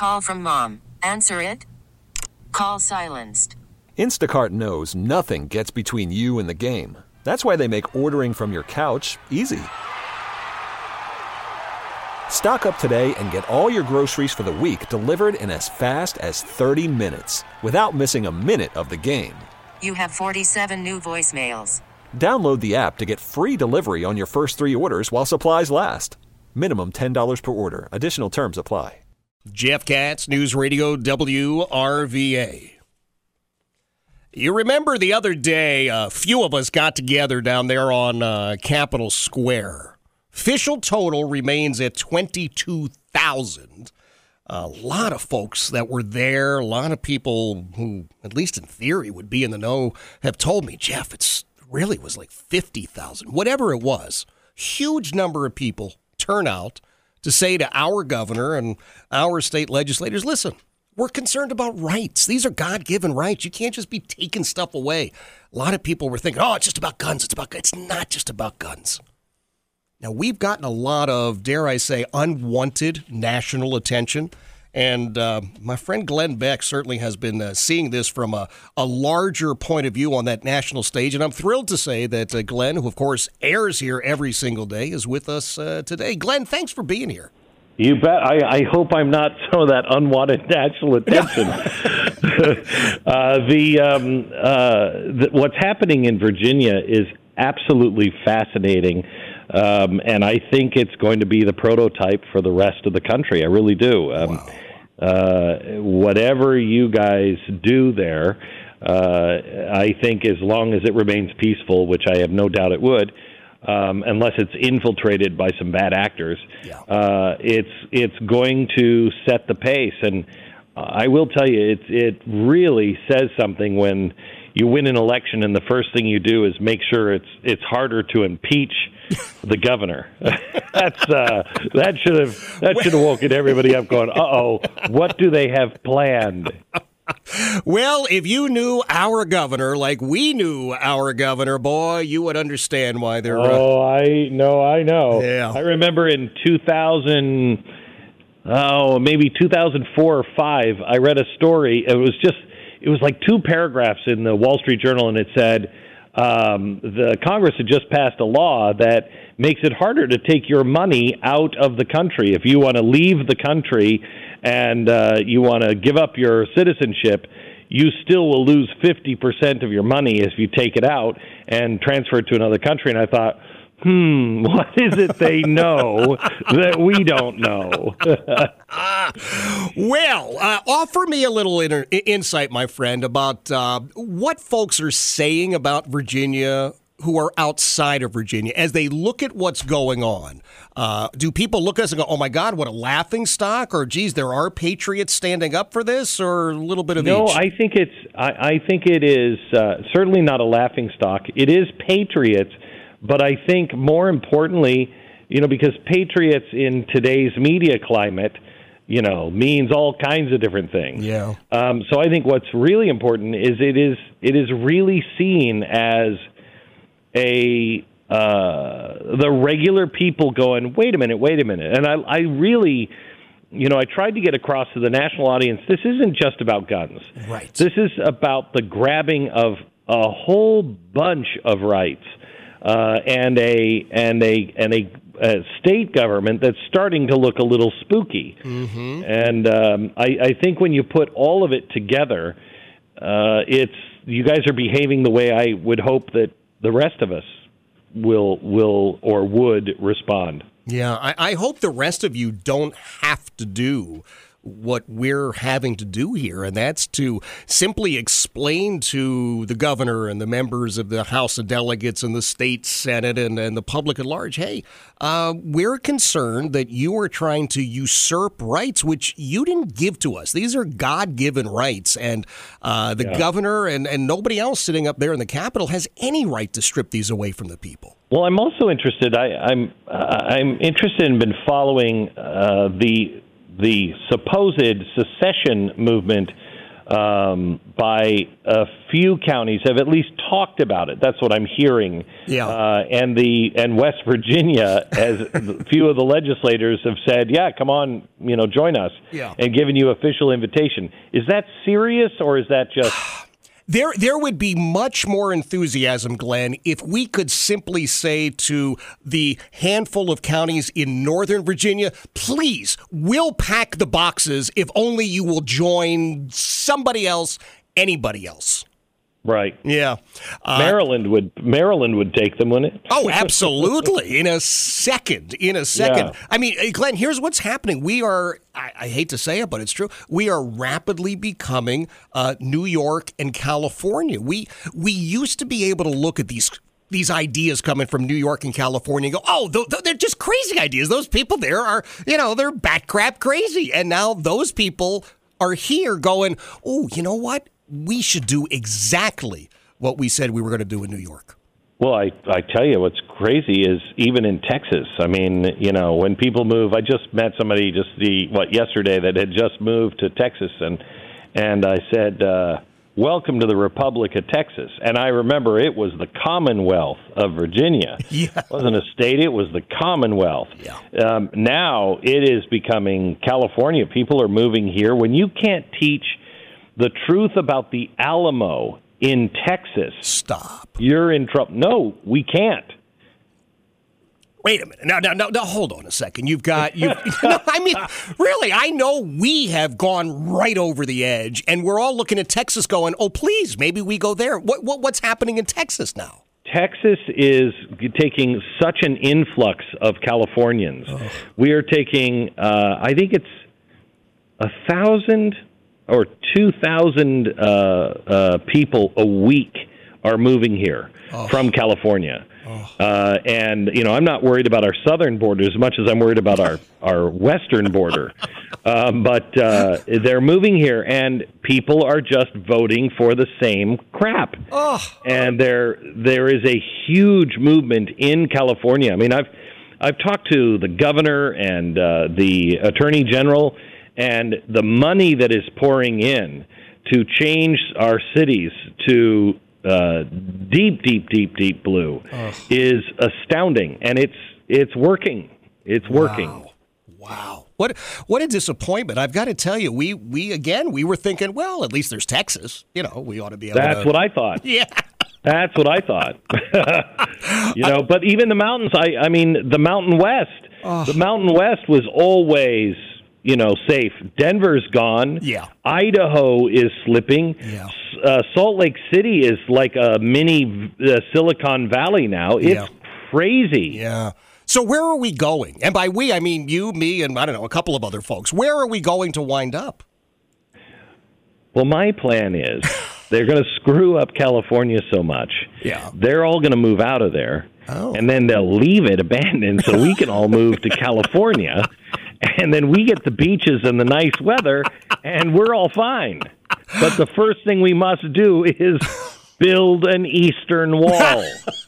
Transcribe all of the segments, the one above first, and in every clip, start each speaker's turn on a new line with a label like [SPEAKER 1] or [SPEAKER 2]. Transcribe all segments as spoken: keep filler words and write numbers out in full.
[SPEAKER 1] Call from mom. Answer it. Call silenced.
[SPEAKER 2] Instacart knows nothing gets between you and the game. That's why they make ordering from your couch easy. Stock up today and get all your groceries for the week delivered in as fast as thirty minutes without missing a minute of the game.
[SPEAKER 1] You have forty-seven new voicemails.
[SPEAKER 2] Download the app to get free delivery on your first three orders while supplies last. Minimum ten dollars per order. Additional terms apply.
[SPEAKER 3] Jeff Katz, News Radio W R V A. You remember the other day, a few of us got together down there on uh, Capitol Square. Official total remains at twenty-two thousand. A lot of folks that were there, a lot of people who, at least in theory, would be in the know, have told me, Jeff, it's really was like fifty thousand. Whatever it was, huge number of people turn out to say to our governor and our state legislators, listen, we're concerned about rights. These are God-given rights. You can't just be taking stuff away. A lot of people were thinking, oh, it's just about guns. It's about It's not just about guns. Now, we've gotten a lot of, dare I say, unwanted national attention. And uh, my friend Glenn Beck certainly has been uh, seeing this from a, a larger point of view on that national stage. And I'm thrilled to say that uh, Glenn, who, of course, airs here every single day, is with us uh, today. Glenn, thanks for being here.
[SPEAKER 4] You bet. I, I hope I'm not some of that unwanted national attention. uh, the, um, uh, the what's happening in Virginia is absolutely fascinating. Um, and I think it's going to be the prototype for the rest of the country. I really do. Um, wow. uh, whatever you guys do there, uh, I think as long as it remains peaceful, which I have no doubt it would, um, unless it's infiltrated by some bad actors, yeah. uh, it's it's going to set the pace. And I will tell you, it it really says something when you win an election and the first thing you do is make sure it's it's harder to impeach the governor. That's uh, that should have that should have woken everybody up, going, "Uh oh, what do they have planned?"
[SPEAKER 3] Well, if you knew our governor like we knew our governor, boy, you would understand why they're.
[SPEAKER 4] Oh, uh, I know, I know.
[SPEAKER 3] Yeah.
[SPEAKER 4] I remember in two thousand, oh, maybe two thousand four or five, I read a story. It was just, it was like two paragraphs in the Wall Street Journal, and it said um, the Congress had just passed a law that makes it harder to take your money out of the country. If you want to leave the country and uh, you want to give up your citizenship, you still will lose fifty percent of your money if you take it out and transfer it to another country. And I thought, hmm, what is it they know that we don't know?
[SPEAKER 3] Well, uh, offer me a little inter- insight, my friend, about uh, what folks are saying about Virginia who are outside of Virginia as they look at what's going on. Uh, do people look at us and go, oh, my God, what a laughing stock? Or, geez, there are patriots standing up for this, or a little bit of
[SPEAKER 4] no,
[SPEAKER 3] each?
[SPEAKER 4] No, I think it's. I, I think it is uh, certainly not a laughing stock. It is patriots, but I think more importantly, you know, because patriots in today's media climate, you know, means all kinds of different things.
[SPEAKER 3] Yeah.
[SPEAKER 4] Um, so I think what's really important is it is it is really seen as a uh, the regular people going, wait a minute, wait a minute. And I, I really, you know, I tried to get across to the national audience, this isn't just about guns.
[SPEAKER 3] Right.
[SPEAKER 4] This is about the grabbing of a whole bunch of rights uh, and a and a and a, a state government that's starting to look a little spooky.
[SPEAKER 3] Mm-hmm.
[SPEAKER 4] And um, I, I think when you put all of it together, uh, it's you guys are behaving the way I would hope that the rest of us will will or would respond.
[SPEAKER 3] Yeah, I, I hope the rest of you don't have to do what we're having to do here, and that's to simply explain to the governor and the members of the House of Delegates and the state Senate and, and the public at large, hey, uh, we're concerned that you are trying to usurp rights which you didn't give to us. These are God-given rights, and uh, the yeah. governor and, and nobody else sitting up there in the Capitol has any right to strip these away from the people.
[SPEAKER 4] Well, I'm also interested. I, I'm uh, I'm interested and been following uh, the the supposed secession movement um, by a few counties have at least talked about it. That's what I'm hearing.
[SPEAKER 3] Yeah.
[SPEAKER 4] Uh, and the and West Virginia, as a few of the legislators have said, yeah, come on, you know, join us,
[SPEAKER 3] yeah.
[SPEAKER 4] and given you official invitation. Is that serious, or is that just...
[SPEAKER 3] There, there would be much more enthusiasm, Glenn, if we could simply say to the handful of counties in Northern Virginia, please, we'll pack the boxes if only you will join somebody else, anybody else.
[SPEAKER 4] Right.
[SPEAKER 3] Yeah. Uh,
[SPEAKER 4] Maryland would Maryland would take them, wouldn't it?
[SPEAKER 3] Oh, absolutely. In a second. In a second.
[SPEAKER 4] Yeah.
[SPEAKER 3] I mean, Glenn, here's what's happening. We are, I, I hate to say it, but it's true. We are rapidly becoming uh, New York and California. We we used to be able to look at these these ideas coming from New York and California and go, oh, th- th- they're just crazy ideas. Those people there are, you know, they're bat crap crazy. And now those people are here going, oh, you know what? We should do exactly what we said we were going to do in New York.
[SPEAKER 4] Well, I, I tell you, what's crazy is even in Texas. I mean, you know, when people move, I just met somebody just the what yesterday that had just moved to Texas, and and I said, uh, welcome to the Republic of Texas. And I remember it was the Commonwealth of Virginia.
[SPEAKER 3] Yeah.
[SPEAKER 4] It wasn't a state, it was the Commonwealth.
[SPEAKER 3] Yeah.
[SPEAKER 4] Um, now it is becoming California. People are moving here. When you can't teach the truth about the Alamo in Texas,
[SPEAKER 3] Stop.
[SPEAKER 4] You're in trouble. No, we can't.
[SPEAKER 3] Wait a minute. Now, now, now, now hold on a second. You've got, you. No, I mean, really, I know we have gone right over the edge, and we're all looking at Texas going, oh, please, maybe we go there. What, what What's happening in Texas now?
[SPEAKER 4] Texas is taking such an influx of Californians. Oh. We are taking, uh, I think it's a thousand or two thousand uh, uh, people a week are moving here oh. from California. Oh. Uh, and, you know, I'm not worried about our southern border as much as I'm worried about our, our western border. Um, but uh, they're moving here, and people are just voting for the same crap.
[SPEAKER 3] Oh.
[SPEAKER 4] And there there is a huge movement in California. I mean, I've I've talked to the governor and uh, the attorney general, and the money that is pouring in to change our cities to uh, deep, deep, deep, deep blue Ugh. is astounding, and it's it's working. It's working.
[SPEAKER 3] Wow. Wow. What what a disappointment. I've got to tell you, we, we again, we were thinking, well, at least there's Texas. You know, we ought to be able
[SPEAKER 4] That's
[SPEAKER 3] to...
[SPEAKER 4] what I thought.
[SPEAKER 3] Yeah.
[SPEAKER 4] That's what I thought. you know, but even the mountains, I, I mean, the Mountain West, oh. the Mountain West was always... you know, safe. Denver's gone.
[SPEAKER 3] Yeah.
[SPEAKER 4] Idaho is slipping.
[SPEAKER 3] Yeah.
[SPEAKER 4] Uh, Salt Lake City is like a mini uh, Silicon Valley now. It's
[SPEAKER 3] yeah.
[SPEAKER 4] crazy.
[SPEAKER 3] Yeah. So where are we going? And by we, I mean you, me, and I don't know, a couple of other folks. Where are we going to wind up?
[SPEAKER 4] Well, my plan is they're going to screw up California so much.
[SPEAKER 3] Yeah.
[SPEAKER 4] They're all going to move out of there.
[SPEAKER 3] Oh.
[SPEAKER 4] And then they'll leave it abandoned so we can all move to California. And then we get the beaches and the nice weather, and we're all fine. But the first thing we must do is build an eastern wall.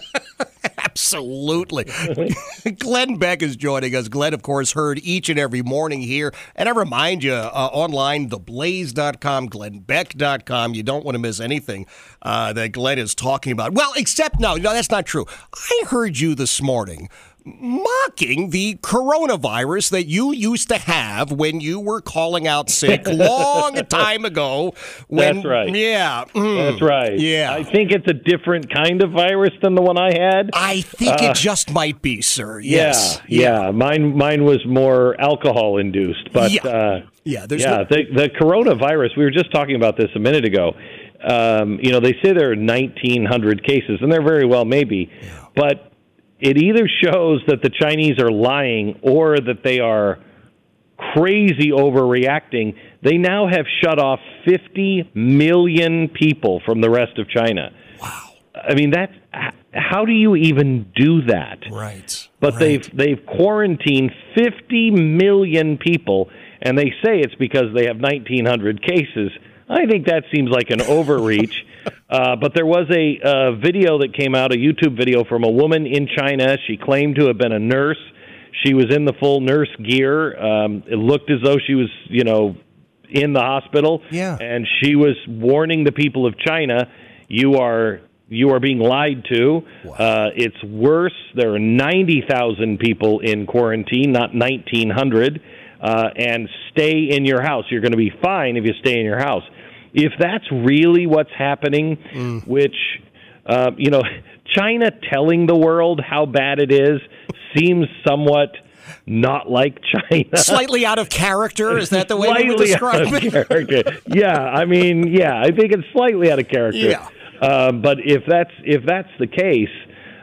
[SPEAKER 3] Absolutely. Glenn Beck is joining us. Glenn, of course, heard each and every morning here. And I remind you, uh, online, the blaze dot com, glenn beck dot com. You don't want to miss anything uh, that Glenn is talking about. Well, except, no, no, that's not true. I heard you this morning mocking the coronavirus that you used to have when you were calling out sick long time ago. When,
[SPEAKER 4] That's right.
[SPEAKER 3] Yeah. Mm,
[SPEAKER 4] That's right.
[SPEAKER 3] Yeah.
[SPEAKER 4] I think it's a different kind of virus than the one I had.
[SPEAKER 3] I think uh, it just might be, sir. Yes.
[SPEAKER 4] Yeah. Yeah. yeah. Mine mine was more alcohol induced. But
[SPEAKER 3] yeah.
[SPEAKER 4] Uh,
[SPEAKER 3] yeah, there's
[SPEAKER 4] yeah
[SPEAKER 3] no-
[SPEAKER 4] the, the coronavirus, we were just talking about this a minute ago. Um, you know, they say there are nineteen hundred cases, and there very well may be. Yeah. But it either shows that the Chinese are lying or that they are crazy overreacting. They now have shut off fifty million people from the rest of China.
[SPEAKER 3] Wow.
[SPEAKER 4] I mean, that's, how do you even do that?
[SPEAKER 3] Right.
[SPEAKER 4] But
[SPEAKER 3] right.
[SPEAKER 4] they've they've quarantined fifty million people, and they say it's because they have nineteen hundred cases. I think that seems like an overreach. Uh, but there was a uh, video that came out, a YouTube video from a woman in China. She claimed to have been a nurse. She was in the full nurse gear. Um, it looked as though she was, you know, in the hospital,
[SPEAKER 3] Yeah.
[SPEAKER 4] and she was warning the people of China, you are you are being lied to.
[SPEAKER 3] Wow.
[SPEAKER 4] Uh, it's worse. There are ninety thousand people in quarantine, not nineteen hundred, uh, and stay in your house. You're going to be fine if you stay in your house. If that's really what's happening, mm. which, uh, you know, China telling the world how bad it is seems somewhat not like China.
[SPEAKER 3] Slightly out of character? Is that the way you would describe
[SPEAKER 4] it? Yeah, I mean, yeah, I think it's slightly out of character.
[SPEAKER 3] Yeah.
[SPEAKER 4] Uh, but if that's if that's the case,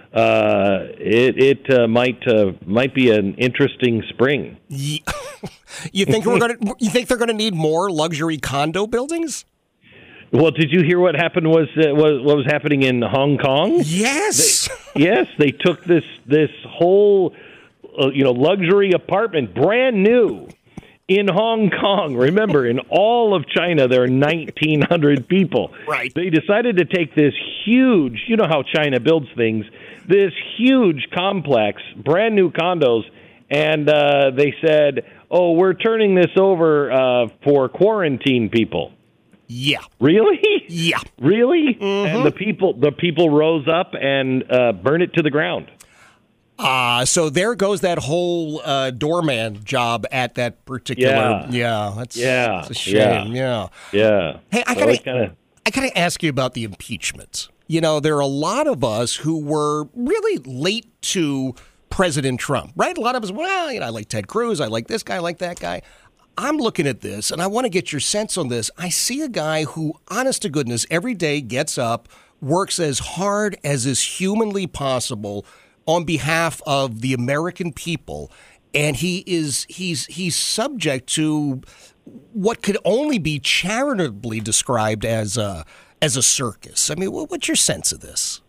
[SPEAKER 4] uh, it it uh, might uh, might be an interesting spring.
[SPEAKER 3] Yeah. You think we're going to? You think they're going to need more luxury condo buildings?
[SPEAKER 4] Well, did you hear what happened? Was uh, was what was happening in Hong Kong?
[SPEAKER 3] Yes.
[SPEAKER 4] They, yes, they took this this whole uh, you know luxury apartment, brand new, in Hong Kong. Remember, in all of China, there are nineteen hundred people.
[SPEAKER 3] Right.
[SPEAKER 4] They decided to take this huge. You know how China builds things. This huge complex, brand new condos, and uh, they said, "Oh, we're turning this over uh, for quarantine people."
[SPEAKER 3] Yeah.
[SPEAKER 4] Really?
[SPEAKER 3] Yeah.
[SPEAKER 4] Really?
[SPEAKER 3] Mm-hmm.
[SPEAKER 4] And the people the people rose up and uh, burned it to the ground.
[SPEAKER 3] Ah, uh, so there goes that whole uh, doorman job at that particular.
[SPEAKER 4] Yeah.
[SPEAKER 3] Yeah. That's,
[SPEAKER 4] yeah.
[SPEAKER 3] that's a shame. Yeah.
[SPEAKER 4] Yeah.
[SPEAKER 3] Hey, I
[SPEAKER 4] so
[SPEAKER 3] gotta,
[SPEAKER 4] kinda...
[SPEAKER 3] I gotta ask you about the impeachment. You know, there are a lot of us who were really late to President Trump, right? A lot of us, well, you know, I like Ted Cruz, I like this guy, I like that guy. I'm looking at this, and I want to get your sense on this. I see a guy who, honest to goodness, every day gets up, works as hard as is humanly possible on behalf of the American people, and he is he's he's subject to what could only be charitably described as a as a circus. I mean, what's your sense of this?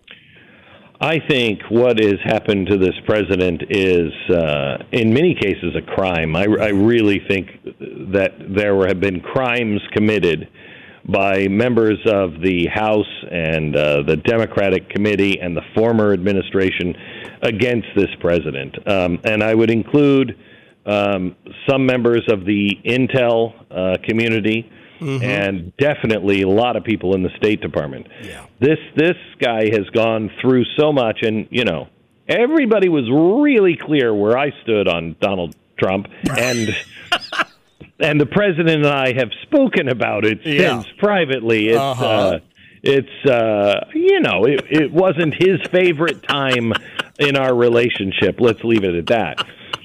[SPEAKER 4] I think what has happened to this president is, uh, in many cases, a crime. I, I really think that there have been crimes committed by members of the House and uh, the Democratic Committee and the former administration against this president. Um, and I would include um, some members of the intel uh, community, mm-hmm. and definitely a lot of people in the State Department.
[SPEAKER 3] Yeah.
[SPEAKER 4] This this guy has gone through so much, and, you know, everybody was really clear where I stood on Donald Trump, and and the president and I have spoken about it
[SPEAKER 3] yeah.
[SPEAKER 4] since privately. It's,
[SPEAKER 3] uh-huh.
[SPEAKER 4] uh, it's uh, you know, it, it wasn't his favorite time in our relationship. Let's leave it at that.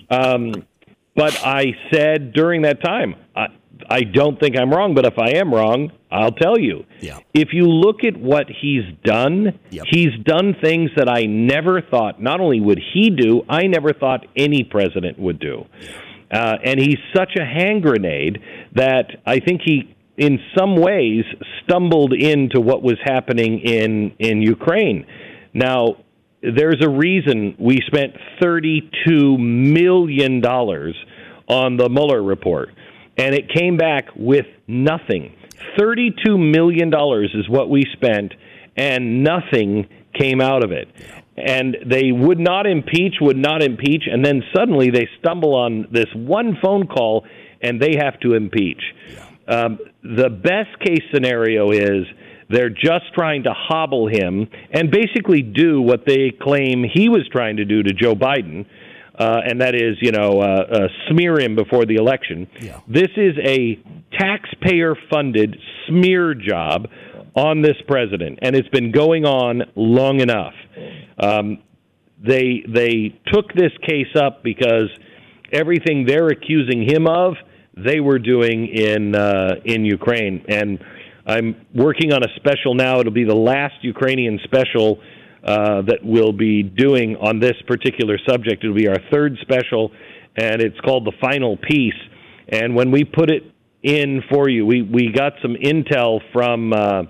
[SPEAKER 4] Um, but I said during that time, I, I don't think I'm wrong, but if I am wrong, I'll tell you.
[SPEAKER 3] Yeah.
[SPEAKER 4] If you look at what he's done,
[SPEAKER 3] yep.
[SPEAKER 4] he's done things that I never thought, not only would he do, I never thought any president would do. Uh, and he's such a hand grenade that I think he, in some ways, stumbled into what was happening in, in Ukraine. Now, there's a reason we spent thirty-two million dollars on the Mueller report, and it came back with nothing. thirty-two million dollars is what we spent, and nothing came out of it. And they would not impeach, would not impeach, and then suddenly they stumble on this one phone call, and they have to impeach. Um, the best case scenario is they're just trying to hobble him and basically do what they claim he was trying to do to Joe Biden, uh, and that is, you know, uh, uh, smear him before the election.
[SPEAKER 3] Yeah.
[SPEAKER 4] This is a taxpayer-funded smear job on this president, and it's been going on long enough. Um, they they took this case up because everything they're accusing him of, they were doing in uh, in Ukraine. And I'm working on a special now. It'll be the last Ukrainian special uh, that we'll be doing on this particular subject. It'll be our third special, and it's called The Final Piece. And when we put it in for you, we, we got some intel from uh,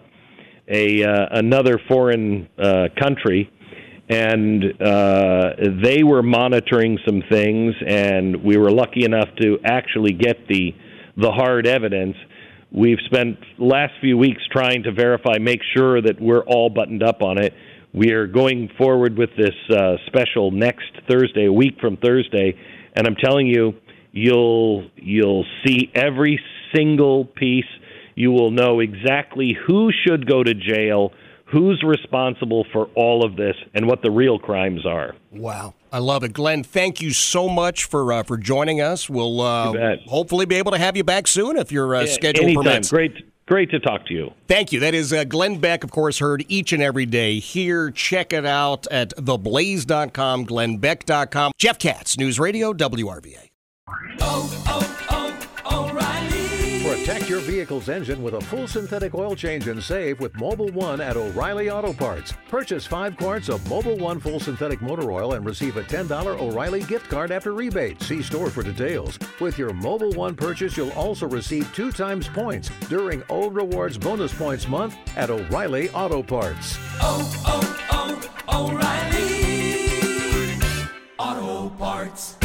[SPEAKER 4] a uh, another foreign uh, country, and uh, they were monitoring some things, and we were lucky enough to actually get the the hard evidence. We've spent the last few weeks trying to verify, make sure that we're all buttoned up on it. We are going forward with this uh, special next Thursday, a week from Thursday, and I'm telling you, You'll you'll see every single piece. You will know exactly who should go to jail, who's responsible for all of this, and what the real crimes are.
[SPEAKER 3] Wow. I love it. Glenn, thank you so much for uh, for joining us. We'll uh, hopefully be able to have you back soon if your uh,
[SPEAKER 4] yeah,
[SPEAKER 3] schedule
[SPEAKER 4] anytime.
[SPEAKER 3] permits.
[SPEAKER 4] Great. Great to talk to you.
[SPEAKER 3] Thank you. That is uh, Glenn Beck, of course, heard each and every day here. Check it out at the blaze dot com, glenn beck dot com. Jeff Katz, News Radio, W R V A.
[SPEAKER 5] Oh, oh, oh, O'Reilly.
[SPEAKER 6] Protect your vehicle's engine with a full synthetic oil change and save with Mobil one at O'Reilly Auto Parts. Purchase five quarts of Mobil one full synthetic motor oil and receive a ten dollars O'Reilly gift card after rebate. See store for details. With your Mobil one purchase, you'll also receive two times points during O Rewards Bonus Points Month at O'Reilly Auto Parts.
[SPEAKER 5] Oh, oh, oh, O'Reilly Auto Parts.